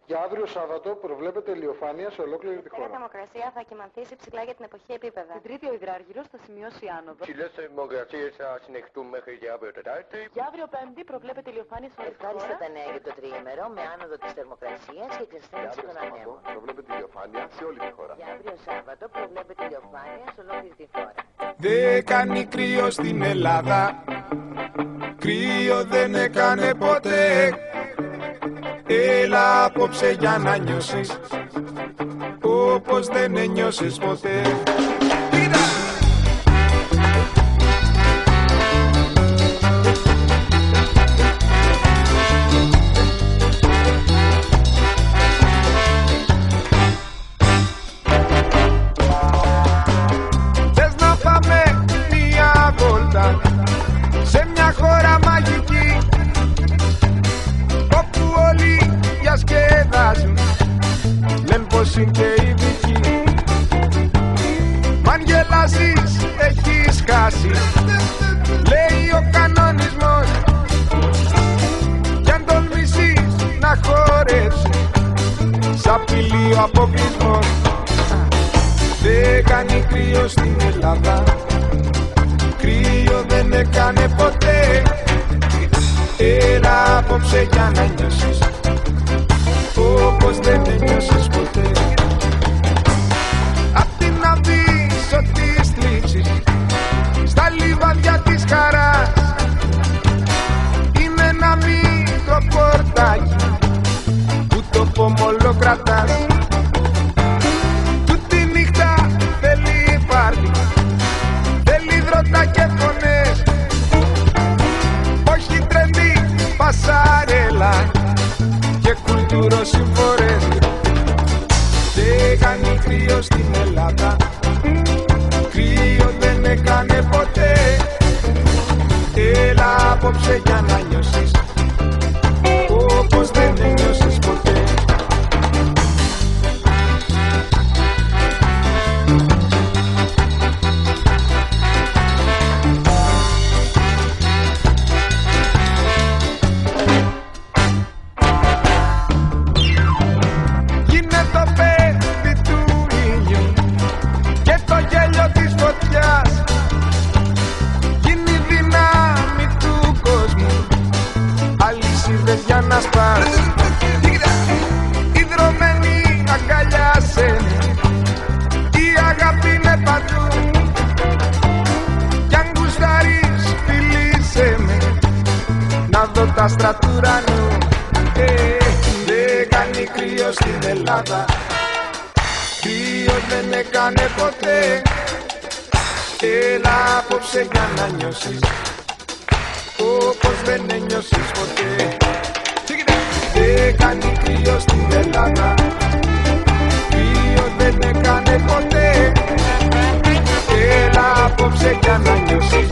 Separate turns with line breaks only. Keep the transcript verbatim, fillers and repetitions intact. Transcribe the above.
Για αύριο Σάββατο προβλέπεται ηλιοφάνεια σε ολόκληρη τη χώρα.
Η θερμοκρασία θα κυμανθήσει ψηλά για την εποχή επίπεδα.
Την Τρίτη ο υδράργυρος θα σημειώσει άνοδο.
Ψηλές θερμοκρασίες θα συνεχτούν μέχρι και αύριο Τετάρτη.
Για αύριο Πέμπτη προβλέπεται ηλιοφάνεια σε όλη τη χώρα.
Ευχάριστα τα νέα για το τριήμερο με άνοδο της θερμοκρασίας και εξασθένηση των ανέμων.
Προβλέπεται ηλιοφάνεια σε όλη τη χώρα.
Για αύριο Σάββατο προβλέπεται ηλιοφάνεια σε ολόκληρη τη χώρα.
Δεν κάνει κρύο στην Ελλάδα, κρύο δεν έκανε ποτέ. Έλα απόψε για να νιώσεις όπως δεν ένιωσες ποτέ. Θες να πάμε μια βόλτα σε μια χώρα μαγική όπου όλοι διασκεδάζουν, λένε πως είναι και ειδικοί. Μ' αν γελάσεις έχεις χάσει, λέει ο κανονισμός. Κι αν τολμήσεις να χορέψεις, σ' απειλεί ο αποκλεισμός. Δεν κάνει κρύο στην Ελλάδα, κρύο δεν έκανε ποτέ. Έλα απόψε για να νιώσεις όπως δεν ένιωσες ποτέ. Απ' την Αβύσσο της θλίψης στα λιβάδια της χαράς είναι ένα μικρό πορτάκι που το πόμολο κρατάς. Τούτη νύχτα θέλει πάρτι, θέλει δρότα και φωνές, όχι τρελή πασαρέλα και κουλτουροσυμφορές. Δεν κάνει κρύο στην Ελλάδα, κρύο δεν έκανε ποτέ. Έλα απόψε για να νιώσεις όπως δεν ένιωσες ποτέ. Για να σπάς, οι δρομένοι αγκαλιάσαι, η αγάπη είναι παντού. Κι αν γουστάρεις φιλήσέ με, να δω τα άστρα του ουρανού. Ε, δεν κάνει κρύο στην Ελλάδα, κρύο δεν έκανε ποτέ. Έλα απόψε για να νιώσεις όπως δεν ένιωσες ποτέ. Δεν κάνει κρύο στην Ελλάδα, κρύο δεν έκανε ποτέ. Έλα απόψε για να νιώσεις